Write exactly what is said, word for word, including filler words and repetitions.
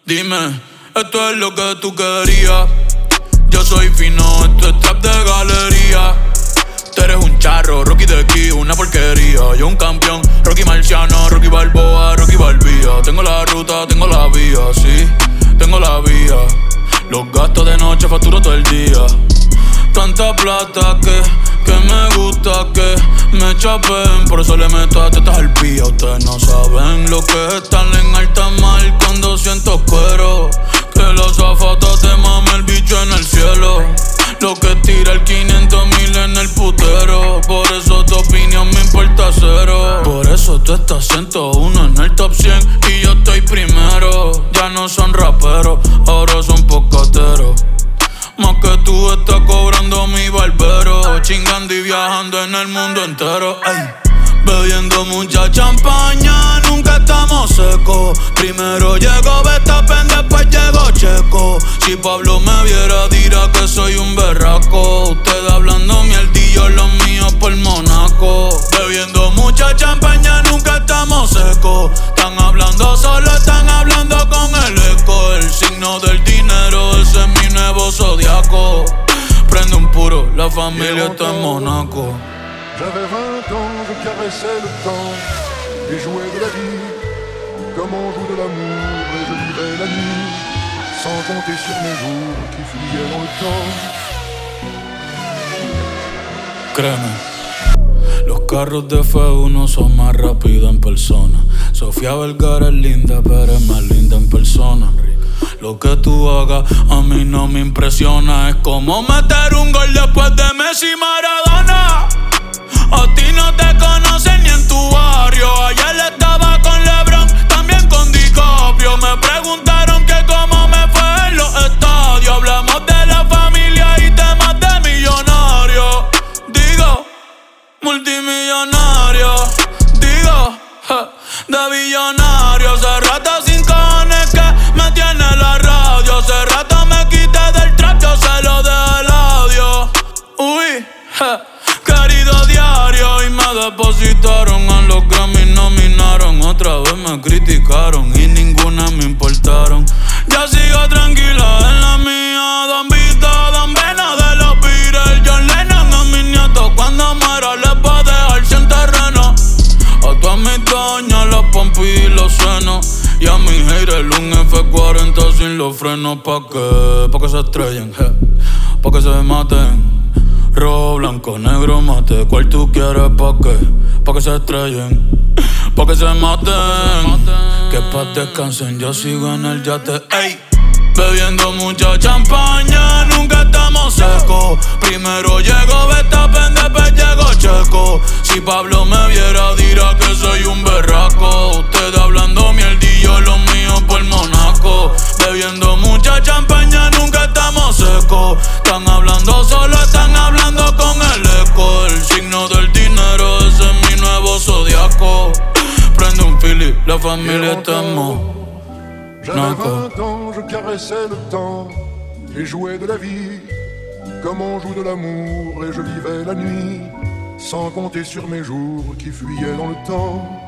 Dime, esto es lo que tú querías. Yo soy fino, esto es trap de galería. Tú eres un charro, Rocky de aquí, una porquería. Yo un campeón, Rocky Marciano, Rocky Balboa, Rocky Balbía. Tengo la ruta, tengo la vía, sí, tengo la vía. Los gastos de noche facturo todo el día. Tanta plata que, que me gusta que me chapen. Por eso le meto a tetas al pía. Ustedes no saben lo que es estar en alta mar cuando siento cuero. Que los zapatos te mame el bicho en el cielo. Lo que tira el quinientos mil en el putero. Por eso tu opinión me importa cero. Por eso tú estás ciento uno en el top cien y yo estoy primero. Ya no son raperos, ahora son pocateros. Más que tú estás cobrando mi barbero. Chingando y viajando en el mundo entero. Ay. Bebiendo mucha champaña, nunca estamos secos. Primero llegó Verstappen, después llegó Checo. Si Pablo me viera dirá que soy un berraco. Ustedes hablando mierdillo, los míos por Monaco. Bebiendo mucha champaña, nunca estamos secos. Están hablando solo, están hablando con el eco. El signo del dinero, ese es mi nuevo zodiaco. Prende un puro, la familia está en Monaco. J'avais vingt ans, je caressais le temps et jouais de la vie comme on joue de l'amour, et je vivais la nuit sans compter sur mes jours qui fuyaient dans le temps. Créeme, los carros de F uno son más rápidos en persona. Sofía Vergara es linda, pero es más linda en persona. Lo que tú hagas a mí no me impresiona. Es como meter un gol después de Messi y Maradona. A ti no te conocen ni en tu barrio. Ayer estaba con LeBron, también con DiCaprio. Me preguntaron que cómo me fue en los estadios. Hablamos de la familia y temas de millonarios. Digo, multimillonario. Digo, ja, de billonario. Hace rato sin cojones que me tiene la radio. Hace rato me quité del trap, yo se lo dejé el audio. Uy, ja. Querido diario, y me depositaron a los que me nominaron. Otra vez me criticaron y ninguna me importaron. Ya sigo tranquila en la mía. Don Vito, Don Vena de los Beatles. John Lennon a mis nietos cuando muera les va a dejar sin terreno. A todas mis doñas las pompis y los senos. Y a mi haters un F cuarenta sin los frenos. ¿Pa' qué? Pa' que se estrellen, je. Pa' que se maten. Rojo, blanco, negro, mate. ¿Cuál tú quieres? ¿Pa' qué? Pa' que se estrellen, pa' que se maten. Que pa' descansen, yo sigo en el yate. Ey, bebiendo mucha champaña, nunca estamos secos. Primero llegó Verstappen, después llegó Checo. Si Pablo me viera dirá que soy un berraco. Ustedes hablando mierdillo, los míos por Monaco. Bebiendo mucha champaña, nunca estamos secos. Están hablando solo, están hablando con el eco. El signo del dinero, ese es mi nuevo zodiaco. Prende un fili, la familia está en Monaco. J'avais vingt ans, je caressais le temps et jouais de la vie comme on joue de l'amour, et je vivais la nuit sans compter sur mes jours qui fuyaient dans le temps.